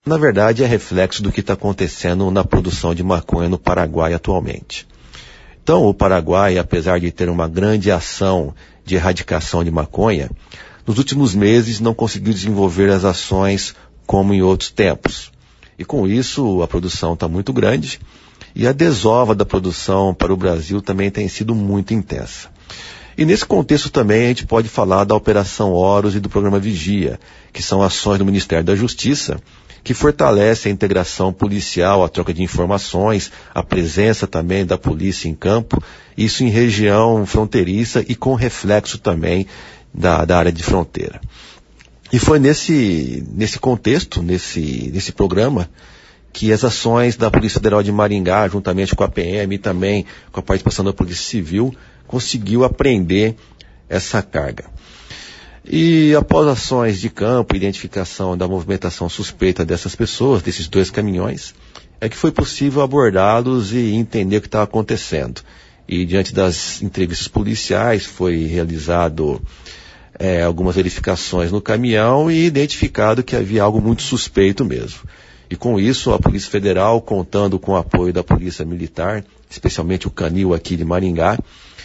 Na verdade, é reflexo do que está acontecendo na produção de maconha no Paraguai atualmente. Então, o Paraguai, apesar de ter uma grande ação de erradicação de maconha, nos últimos meses não conseguiu desenvolver as ações como em outros tempos. E com isso, a produção está muito grande e a desova da produção para o Brasil também tem sido muito intensa. E nesse contexto também a gente pode falar da Operação Horus e do Programa Vigia, que são ações do Ministério da Justiça, que fortalece a integração policial, a troca de informações, a presença também da polícia em campo, isso em região fronteiriça e com reflexo também da área de fronteira. E foi nesse contexto, nesse programa, que as ações da Polícia Federal de Maringá, juntamente com a PM e também com a participação da Polícia Civil, conseguiu apreender essa carga. E após ações de campo, identificação da movimentação suspeita dessas pessoas, desses 2 caminhões, é que foi possível abordá-los e entender o que estava acontecendo. E diante das entrevistas policiais foi realizado algumas verificações no caminhão e identificado que havia algo muito suspeito mesmo. E com isso a Polícia Federal, contando com o apoio da Polícia Militar, especialmente o Canil aqui de Maringá,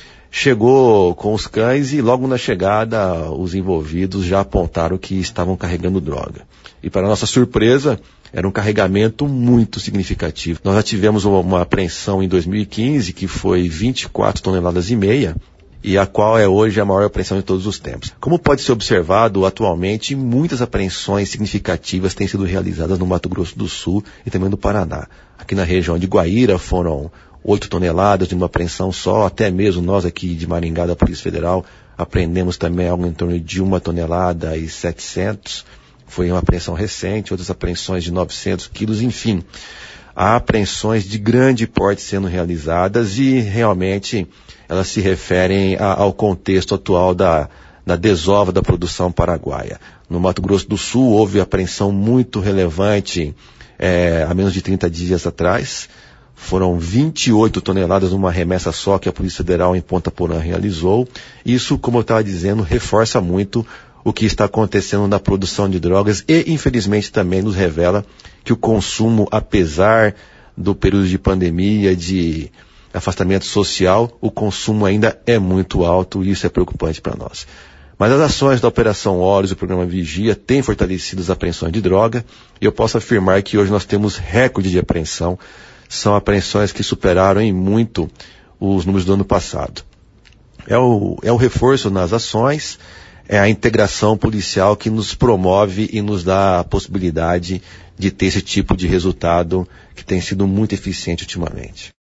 chegou com os cães e logo na chegada os envolvidos já apontaram que estavam carregando droga. E para nossa surpresa, era um carregamento muito significativo. Nós já tivemos uma apreensão em 2015 que foi 24 toneladas e meia, e a qual é hoje a maior apreensão de todos os tempos. Como pode ser observado, atualmente muitas apreensões significativas têm sido realizadas no Mato Grosso do Sul e também no Paraná. Aqui na região de Guaíra foram 8 toneladas de uma apreensão só, até mesmo nós aqui de Maringá, da Polícia Federal, apreendemos também algo em torno de 1 tonelada e 700, foi uma apreensão recente, outras apreensões de 900 quilos, enfim. Há apreensões de grande porte sendo realizadas e realmente elas se referem ao contexto atual da desova da produção paraguaia. No Mato Grosso do Sul houve apreensão muito relevante há menos de 30 dias atrás. Foram 28 toneladas numa remessa só que a Polícia Federal em Ponta Porã realizou. Isso, como eu estava dizendo, reforça muito o que está acontecendo na produção de drogas e, infelizmente, também nos revela que o consumo, apesar do período de pandemia, de afastamento social, o consumo ainda é muito alto e isso é preocupante para nós. Mas as ações da Operação Horus e o Programa Vigia têm fortalecido as apreensões de droga e eu posso afirmar que hoje nós temos recorde de apreensão. São apreensões que superaram em muito os números do ano passado. É o reforço nas ações, é a integração policial que nos promove e nos dá a possibilidade de ter esse tipo de resultado que tem sido muito eficiente ultimamente.